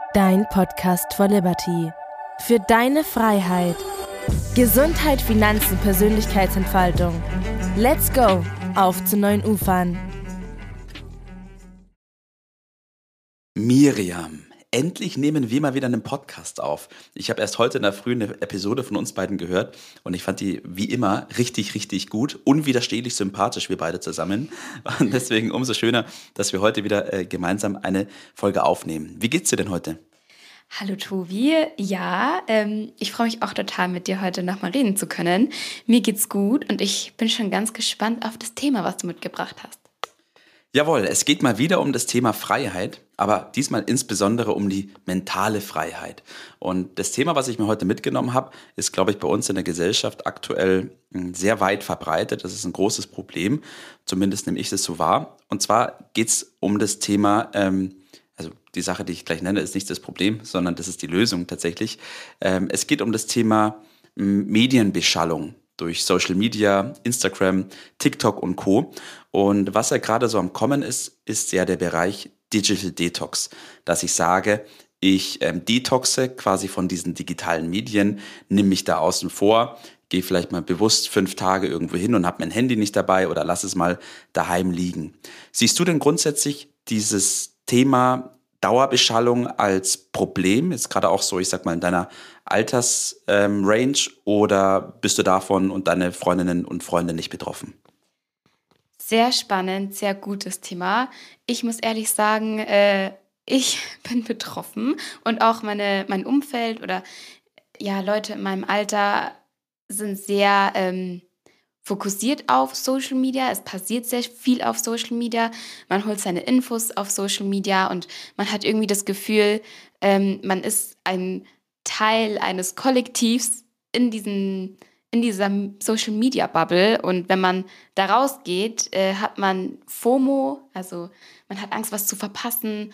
Dein Podcast for Liberty. Für deine Freiheit. Gesundheit, Finanzen, Persönlichkeitsentfaltung. Let's go! Auf zu neuen Ufern. Miriam, endlich nehmen wir mal wieder einen Podcast auf. Ich habe erst heute in der Früh eine Episode von uns beiden gehört und ich fand die wie immer richtig, richtig gut, unwiderstehlich sympathisch, wir beide zusammen. Und deswegen umso schöner, dass wir heute wieder gemeinsam eine Folge aufnehmen. Wie geht's dir denn heute? Hallo Tobi, ja, ich freue mich auch total, mit dir heute nochmal reden zu können. Mir geht's gut und ich bin schon ganz gespannt auf das Thema, was du mitgebracht hast. Jawohl, es geht mal wieder um das Thema Freiheit, aber diesmal insbesondere um die mentale Freiheit. Und das Thema, was ich mir heute mitgenommen habe, ist, glaube ich, bei uns in der Gesellschaft aktuell sehr weit verbreitet. Das ist ein großes Problem, zumindest nehme ich es so wahr. Und zwar geht es um das Thema, also die Sache, die ich gleich nenne, ist nicht das Problem, sondern das ist die Lösung tatsächlich. Es geht um das Thema Medienbeschallung durch Social Media, Instagram, TikTok und Co. Und was ja gerade so am Kommen ist, ist ja der Bereich Digital Detox, dass ich sage, ich detoxe quasi von diesen digitalen Medien, nehme mich da außen vor, gehe vielleicht mal bewusst 5 Tage irgendwo hin und habe mein Handy nicht dabei oder lass es mal daheim liegen. Siehst du denn grundsätzlich dieses Thema Dauerbeschallung als Problem, jetzt gerade auch so, ich sag mal, in deiner Altersrange, oder bist du davon und deine Freundinnen und Freunde nicht betroffen? Sehr spannend, sehr gutes Thema. Ich muss ehrlich sagen, ich bin betroffen und auch mein Umfeld oder ja, Leute in meinem Alter sind sehr fokussiert auf Social Media. Es passiert sehr viel auf Social Media. Man holt seine Infos auf Social Media und man hat irgendwie das Gefühl, man ist ein Teil eines Kollektivs in dieser Social Media Bubble. Und wenn man da rausgeht, hat man FOMO, also man hat Angst, was zu verpassen.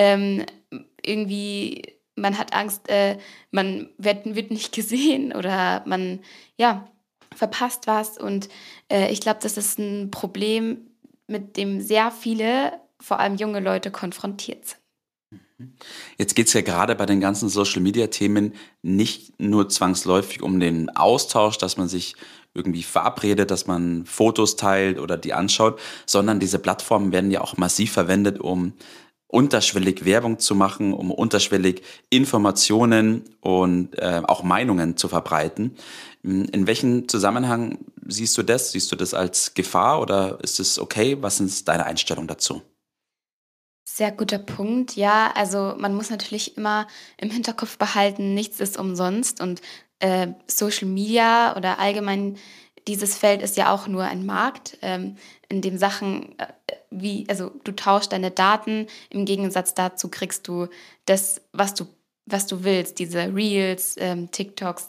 Irgendwie, man hat Angst, man wird nicht gesehen oder man, ja, verpasst was. Und ich glaube, das ist ein Problem, mit dem sehr viele, vor allem junge Leute, konfrontiert sind. Jetzt geht es ja gerade bei den ganzen Social-Media-Themen nicht nur zwangsläufig um den Austausch, dass man sich irgendwie verabredet, dass man Fotos teilt oder die anschaut, sondern diese Plattformen werden ja auch massiv verwendet, um unterschwellig Werbung zu machen, um unterschwellig Informationen und auch Meinungen zu verbreiten. In welchem Zusammenhang siehst du das? Siehst du das als Gefahr oder ist es okay? Was ist deine Einstellung dazu? Sehr guter Punkt. Ja, also man muss natürlich immer im Hinterkopf behalten, nichts ist umsonst und Social Media oder allgemein dieses Feld ist ja auch nur ein Markt, in dem Sachen also du tauschst deine Daten, im Gegensatz dazu kriegst du das, was du willst, diese Reels, TikToks,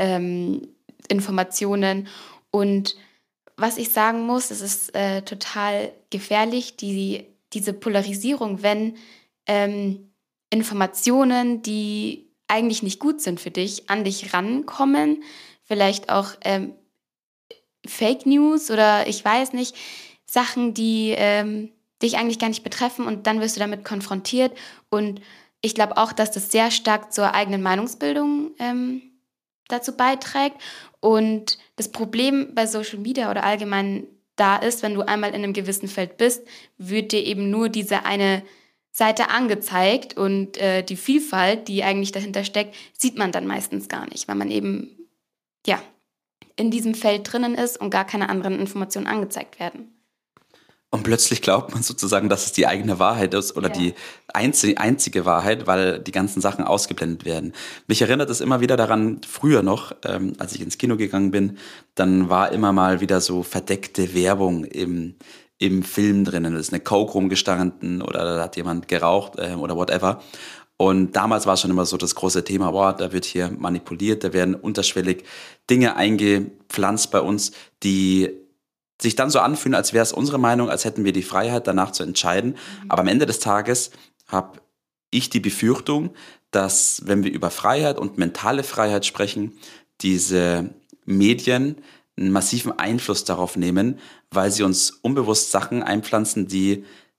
Informationen. Und was ich sagen muss, es ist total gefährlich, diese Polarisierung, wenn Informationen, die eigentlich nicht gut sind für dich, an dich rankommen, vielleicht auch Fake News oder ich weiß nicht, Sachen, die dich eigentlich gar nicht betreffen und dann wirst du damit konfrontiert. Und ich glaube auch, dass das sehr stark zur eigenen Meinungsbildung dazu beiträgt. Und das Problem bei Social Media oder allgemein da ist, wenn du einmal in einem gewissen Feld bist, wird dir eben nur diese eine Seite angezeigt und die Vielfalt, die eigentlich dahinter steckt, sieht man dann meistens gar nicht, weil man eben ja in diesem Feld drinnen ist und gar keine anderen Informationen angezeigt werden. Und plötzlich glaubt man sozusagen, dass es die eigene Wahrheit ist oder die einzige Wahrheit, weil die ganzen Sachen ausgeblendet werden. Mich erinnert es immer wieder daran, früher noch, als ich ins Kino gegangen bin, dann war immer mal wieder so verdeckte Werbung im Film drinnen. Da ist eine Coke rumgestanden oder da hat jemand geraucht oder whatever. Und damals war schon immer so das große Thema, boah, da wird hier manipuliert, da werden unterschwellig Dinge eingepflanzt bei uns, die sich dann so anfühlen, als wäre es unsere Meinung, als hätten wir die Freiheit, danach zu entscheiden. Aber am Ende des Tages habe ich die Befürchtung, dass, wenn wir über Freiheit und mentale Freiheit sprechen, diese Medien einen massiven Einfluss darauf nehmen, weil sie uns unbewusst Sachen einpflanzen, die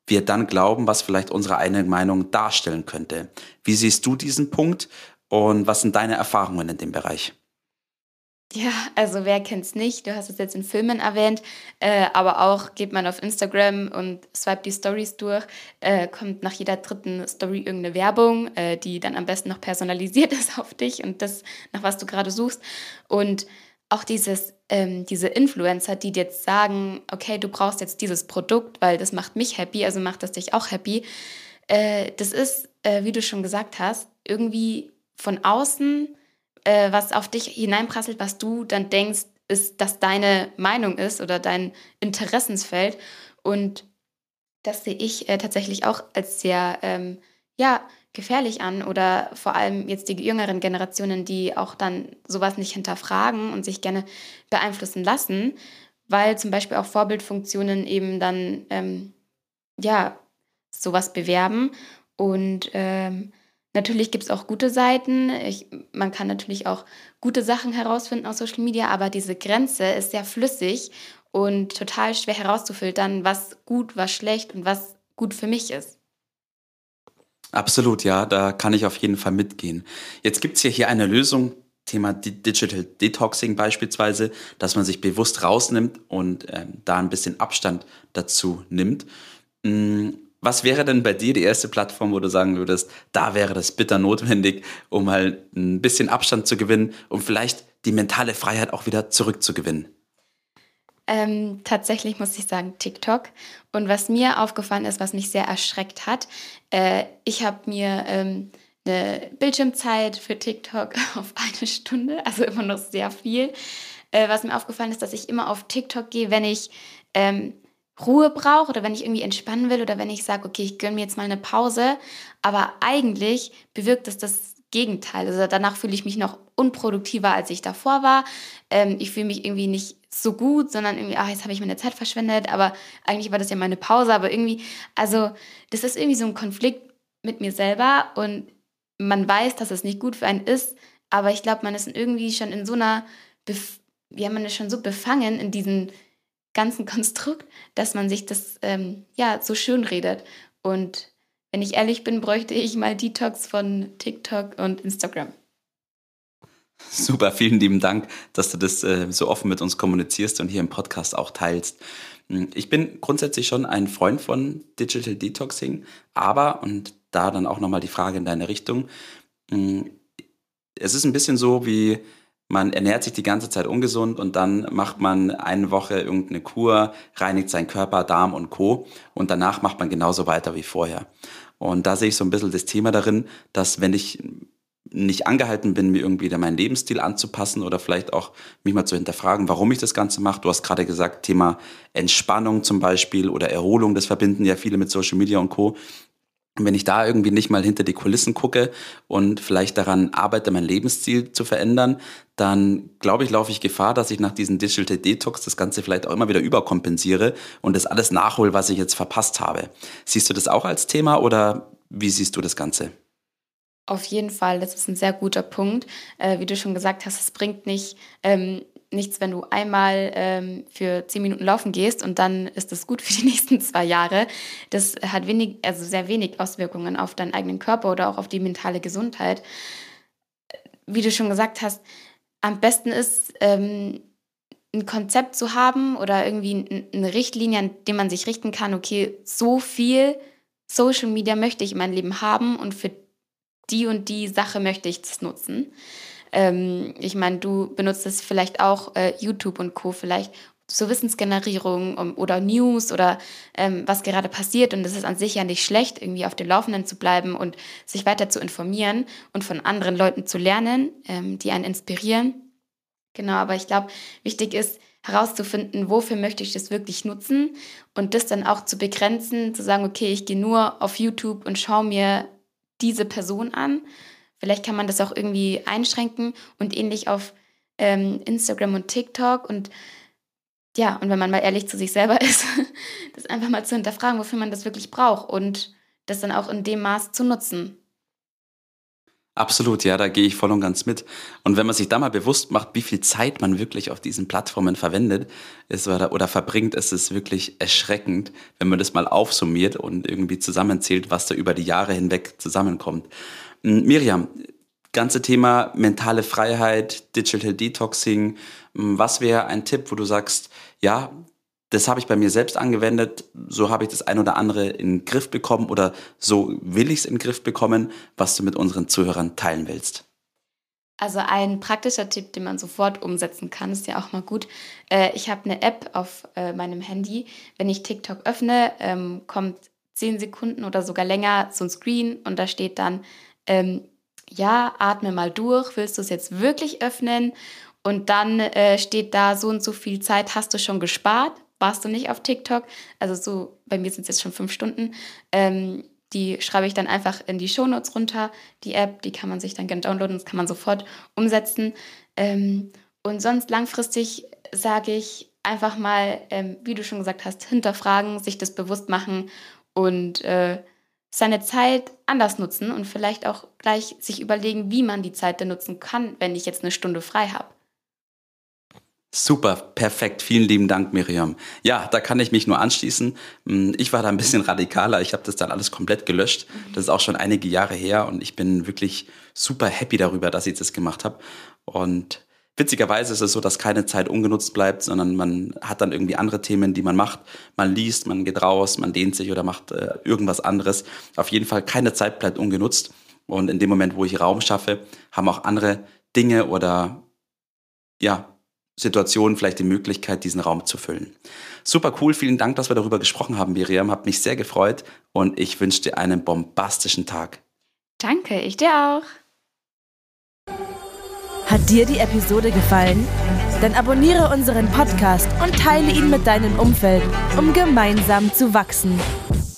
wir dann glauben, was vielleicht unsere eigene Meinung darstellen könnte. Wie siehst du diesen Punkt und was sind deine Erfahrungen in dem Bereich? Ja, also wer kennt's nicht? Du hast es jetzt in Filmen erwähnt, aber auch geht man auf Instagram und swipet die Stories durch, kommt nach jeder dritten Story irgendeine Werbung, die dann am besten noch personalisiert ist auf dich und das, nach was du gerade suchst. Und auch diese Influencer, die dir jetzt sagen, okay, du brauchst jetzt dieses Produkt, weil das macht mich happy, also macht das dich auch happy. Das ist, wie du schon gesagt hast, irgendwie von außen was auf dich hineinprasselt, was du dann denkst, ist, dass deine Meinung ist oder dein Interessensfeld. Und das sehe ich tatsächlich auch als sehr ja, gefährlich an oder vor allem jetzt die jüngeren Generationen, die auch dann sowas nicht hinterfragen und sich gerne beeinflussen lassen, weil zum Beispiel auch Vorbildfunktionen eben dann ja, sowas bewerben. Und natürlich gibt es auch gute Seiten. Man kann natürlich auch gute Sachen herausfinden aus Social Media, aber diese Grenze ist sehr flüssig und total schwer herauszufiltern, was gut, was schlecht und was gut für mich ist. Absolut, ja, da kann ich auf jeden Fall mitgehen. Jetzt gibt's ja hier eine Lösung, Thema Digital Detoxing beispielsweise, dass man sich bewusst rausnimmt und da ein bisschen Abstand dazu nimmt. Was wäre denn bei dir die erste Plattform, wo du sagen würdest, da wäre das bitter notwendig, um mal ein bisschen Abstand zu gewinnen, um vielleicht die mentale Freiheit auch wieder zurückzugewinnen? Tatsächlich muss ich sagen TikTok. Und was mir aufgefallen ist, was mich sehr erschreckt hat, ich habe mir eine Bildschirmzeit für TikTok auf 1 Stunde, also immer noch sehr viel. Was mir aufgefallen ist, dass ich immer auf TikTok gehe, wenn ich Ruhe brauche oder wenn ich irgendwie entspannen will oder wenn ich sage, okay, ich gönne mir jetzt mal eine Pause. Aber eigentlich bewirkt es das Gegenteil. Also danach fühle ich mich noch unproduktiver, als ich davor war. Ich fühle mich irgendwie nicht so gut, sondern irgendwie, jetzt habe ich meine Zeit verschwendet, aber eigentlich war das ja meine Pause, aber irgendwie, also das ist irgendwie so ein Konflikt mit mir selber und man weiß, dass es nicht gut für einen ist, aber ich glaube, man ist irgendwie schon in so einer, man ist schon so befangen in diesem ganzen Konstrukt, dass man sich das ja so schön redet. Und wenn ich ehrlich bin, bräuchte ich mal Detox von TikTok und Instagram. Super, vielen lieben Dank, dass du das so offen mit uns kommunizierst und hier im Podcast auch teilst. Ich bin grundsätzlich schon ein Freund von Digital Detoxing, aber, und da dann auch nochmal die Frage in deine Richtung, es ist ein bisschen so wie, man ernährt sich die ganze Zeit ungesund und dann macht man eine Woche irgendeine Kur, reinigt seinen Körper, Darm und Co. Und danach macht man genauso weiter wie vorher. Und da sehe ich so ein bisschen das Thema darin, dass wenn ich nicht angehalten bin, mir irgendwie meinen Lebensstil anzupassen oder vielleicht auch mich mal zu hinterfragen, warum ich das Ganze mache. Du hast gerade gesagt, Thema Entspannung zum Beispiel oder Erholung, das verbinden ja viele mit Social Media und Co. Und wenn ich da irgendwie nicht mal hinter die Kulissen gucke und vielleicht daran arbeite, meinen Lebensstil zu verändern, dann glaube ich, laufe ich Gefahr, dass ich nach diesem Digital Detox das Ganze vielleicht auch immer wieder überkompensiere und das alles nachhole, was ich jetzt verpasst habe. Siehst du das auch als Thema oder wie siehst du das Ganze? Auf jeden Fall, das ist ein sehr guter Punkt. Wie du schon gesagt hast, es bringt nichts, wenn du einmal für 10 Minuten laufen gehst und dann ist das gut für die nächsten 2 Jahre. Das hat sehr wenig Auswirkungen auf deinen eigenen Körper oder auch auf die mentale Gesundheit. Wie du schon gesagt hast, am besten ist, ein Konzept zu haben oder irgendwie eine Richtlinie, an die man sich richten kann, okay, so viel Social Media möchte ich in meinem Leben haben und für die und die Sache möchte ich das nutzen. Ich meine, du benutzt es vielleicht auch, YouTube und Co. vielleicht zur Wissensgenerierung oder News oder was gerade passiert. Und es ist an sich ja nicht schlecht, irgendwie auf dem Laufenden zu bleiben und sich weiter zu informieren und von anderen Leuten zu lernen, die einen inspirieren. Genau, aber ich glaube, wichtig ist herauszufinden, wofür möchte ich das wirklich nutzen und das dann auch zu begrenzen, zu sagen, okay, ich gehe nur auf YouTube und schaue mir diese Person an. Vielleicht kann man das auch irgendwie einschränken und ähnlich auf Instagram und TikTok. Und ja, und wenn man mal ehrlich zu sich selber ist, das einfach mal zu hinterfragen, wofür man das wirklich braucht und das dann auch in dem Maß zu nutzen. Absolut, ja, da gehe ich voll und ganz mit. Und wenn man sich da mal bewusst macht, wie viel Zeit man wirklich auf diesen Plattformen verwendet oder verbringt, ist es wirklich erschreckend, wenn man das mal aufsummiert und irgendwie zusammenzählt, was da über die Jahre hinweg zusammenkommt. Miriam, ganze Thema mentale Freiheit, Digital Detoxing. Was wäre ein Tipp, wo du sagst, ja, das habe ich bei mir selbst angewendet, so habe ich das ein oder andere in den Griff bekommen oder so will ich es in den Griff bekommen, was du mit unseren Zuhörern teilen willst? Also ein praktischer Tipp, den man sofort umsetzen kann, ist ja auch mal gut. Ich habe eine App auf meinem Handy. Wenn ich TikTok öffne, kommt 10 Sekunden oder sogar länger so ein Screen und da steht dann, ja, atme mal durch, willst du es jetzt wirklich öffnen? Und dann steht da, so und so viel Zeit hast du schon gespart, warst du nicht auf TikTok. Also so, bei mir sind es jetzt schon 5 Stunden. Die schreibe ich dann einfach in die Shownotes runter. Die App, die kann man sich dann gerne downloaden, das kann man sofort umsetzen. Und sonst langfristig sage ich einfach mal, wie du schon gesagt hast, hinterfragen, sich das bewusst machen und seine Zeit anders nutzen und vielleicht auch gleich sich überlegen, wie man die Zeit denn nutzen kann, wenn ich jetzt eine Stunde frei habe. Super, perfekt. Vielen lieben Dank, Miriam. Ja, da kann ich mich nur anschließen. Ich war da ein bisschen radikaler. Ich habe das dann alles komplett gelöscht. Das ist auch schon einige Jahre her und ich bin wirklich super happy darüber, dass ich das gemacht habe. Und witzigerweise ist es so, dass keine Zeit ungenutzt bleibt, sondern man hat dann irgendwie andere Themen, die man macht. Man liest, man geht raus, man dehnt sich oder macht irgendwas anderes. Auf jeden Fall keine Zeit bleibt ungenutzt. Und in dem Moment, wo ich Raum schaffe, haben auch andere Dinge oder ja, Situationen vielleicht die Möglichkeit, diesen Raum zu füllen. Super cool, vielen Dank, dass wir darüber gesprochen haben, Miriam. Hat mich sehr gefreut und ich wünsche dir einen bombastischen Tag. Danke, ich dir auch. Hat dir die Episode gefallen? Dann abonniere unseren Podcast und teile ihn mit deinem Umfeld, um gemeinsam zu wachsen.